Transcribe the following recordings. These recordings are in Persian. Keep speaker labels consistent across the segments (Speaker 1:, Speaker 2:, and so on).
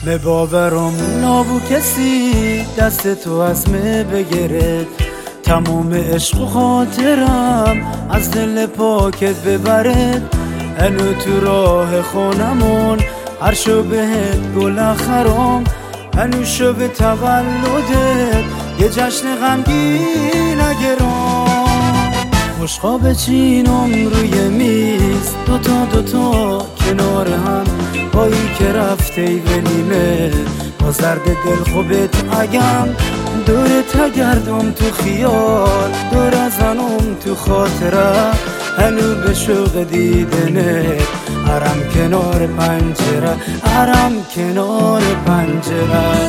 Speaker 1: باورم نابو کسی دست تو از بگیرد، تمام عشق و خاطرم از دل پاکت ببرد. هنو تو راه خونمون هر شو بهت گل خرام، هنو شو به تولدت یه جشن غمگین نگرام. خوشخواب چینم روی میز دوتا کنار هم، بایی که رفته ای ونیمه با زرد دل خوبت اگم. دورت گردم تو خیال، دور ازنم تو خاطره، هنو به شوق دیدنت هرم کنار پنجره، هرم کنار پنجره.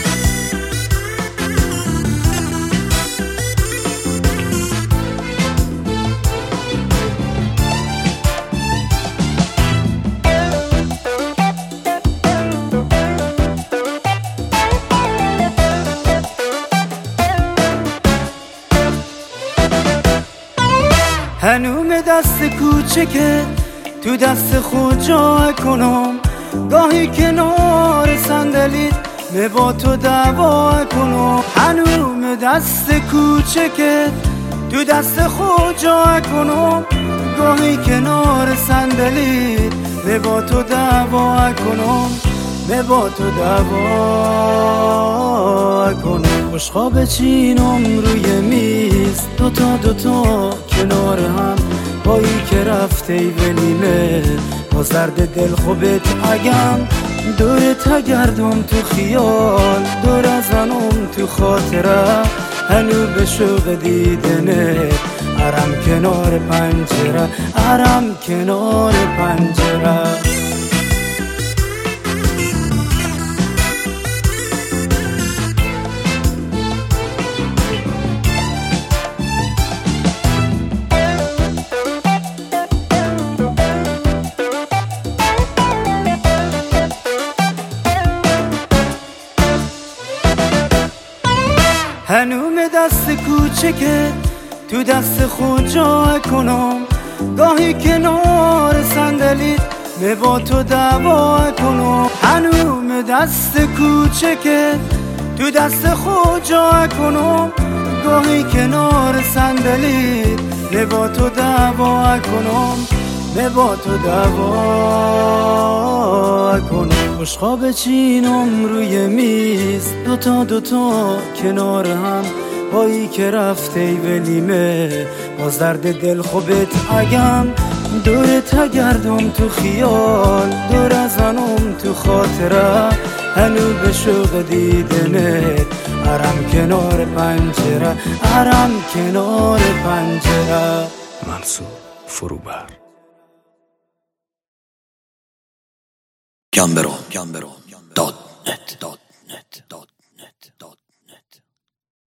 Speaker 1: هنوم دست کوچکه تو دست خود جا کنم، گاهی کنار صندلیت با تو دعوا کنم. هنوم دست کوچکه تو دست خود جا کنم، گاهی کنار صندلیت با تو دعوا کنم، با تو دعوا کنم. خوشخواب چینم روی میز دوتا کنار هم، بایی که رفته ای ونیمه با زرد دل خوبت اگم. دورت گردم تو خیال، دور ازنم تو خاطره، هنو به شوق دیدنت هرم کنار پنجره، هرم کنار پنجره. هنوم دست کوچکه تو دست خود جا کنم، گاهی کنار صندلیت با تو دعوا کنم. هنوم دست کوچکه تو دست خود جا کنم، گاهی کنار صندلیت با تو دعوا کنم، با تو دعوا کنم. خوشخواب چینم روی میز دوتا کنار هم، بایی که رفته ای ولیمه با زرد دل خوبت اگم. دورت گردم تو خیال، دور ازنم تو خاطره، هنو به شوق دیدنت هرم کنار پنجره، هرم کنار پنجره.
Speaker 2: منصور فروبر
Speaker 3: Gambero.net